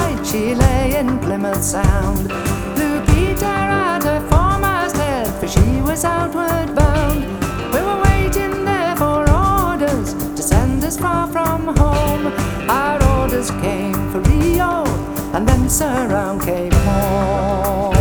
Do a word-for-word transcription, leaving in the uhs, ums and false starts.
night she lay in Plymouth Sound. Blue Peter at her foremast head, for she was outward bound. We were waiting there for orders to send us far from home. Our orders came for Rio and thence around Cape Horn.